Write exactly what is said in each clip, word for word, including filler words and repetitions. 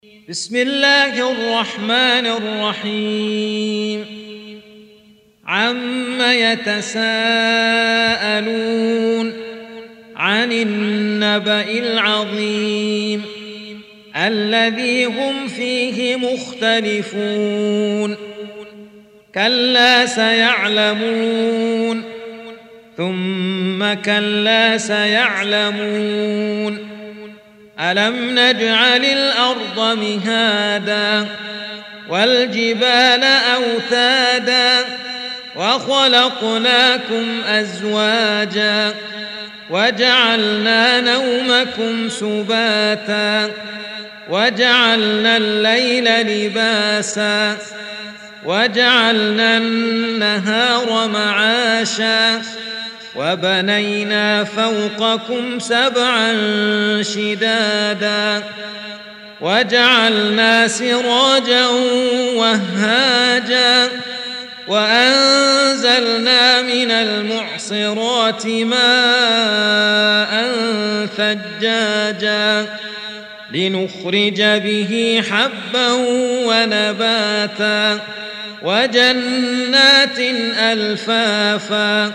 بسم الله الرحمن الرحيم عم يتساءلون عن النبأ العظيم الذي هم فيه مختلفون كلا سيعلمون ثم كلا سيعلمون ألم نجعل الأرض مهادا والجبال أوتادا وخلقناكم أزواجا وجعلنا نومكم سباتا وجعلنا الليل لباسا وجعلنا النهار معاشا وبنينا فوقكم سبعا شدادا وجعلنا سراجا وهاجا وأنزلنا من المعصرات ماء ثجاجا لنخرج به حبا ونباتا وجنات ألفافا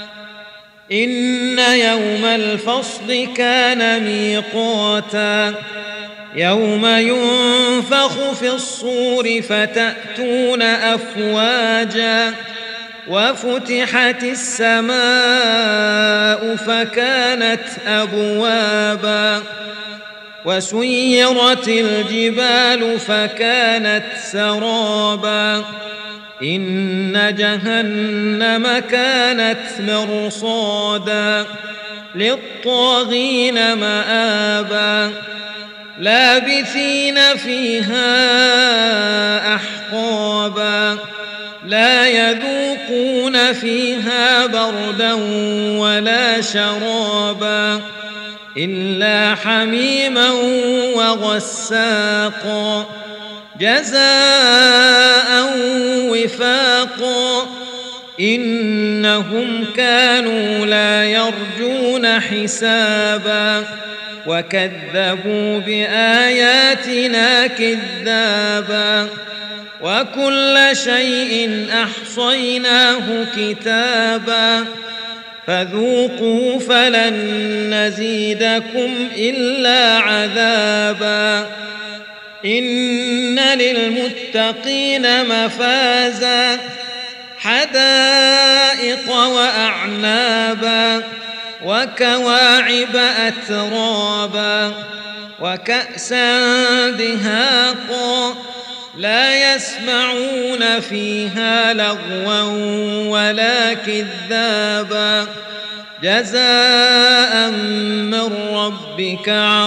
إن يوم الفصل كان ميقاتا يوم ينفخ في الصور فتأتون أفواجا وفتحت السماء فكانت أبوابا وسيرت الجبال فكانت سرابا إن جهنم كانت مرصادا للطاغين مآبا لابثين فيها أحقابا لا يذوقون فيها بردا ولا شرابا إلا حميما وغساقا جزاء وفاقا إنهم كانوا لا يرجون حسابا وكذبوا بآياتنا كذابا وكل شيء أحصيناه كتابا فذوقوا فلن نزيدكم إلا عذابا إن للمتقين مفازا حدائق وأعنابا وكواعب أترابا وكأسا دهاقا لا يسمعون فيها لغوا ولا كذابا جزاء من ربك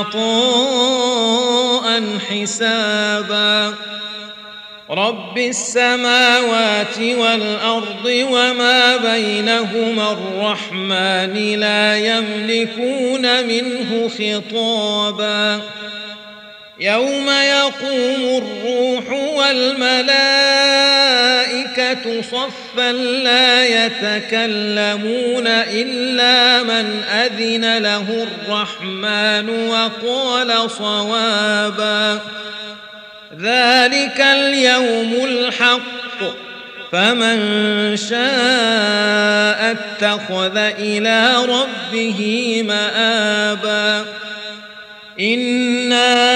عطاء حسابا رب السماوات والأرض وما بينهما الرحمن لا يملكون منه خطابا يوم يقوم الروح والملائكة صفا لا يتكلمون إلا من أذن له الرحمن وقال صوابا ذلك اليوم الحق فمن شاء اتخذ إلى ربه مآبا إنا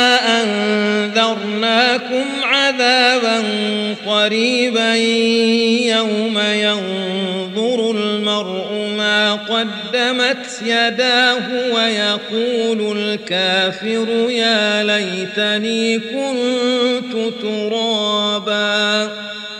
أنذرناكم عذابا قريبا يوم ينظر المرء ما قدمت يداه ويقول الكافر يا ليتني كنت ترابا.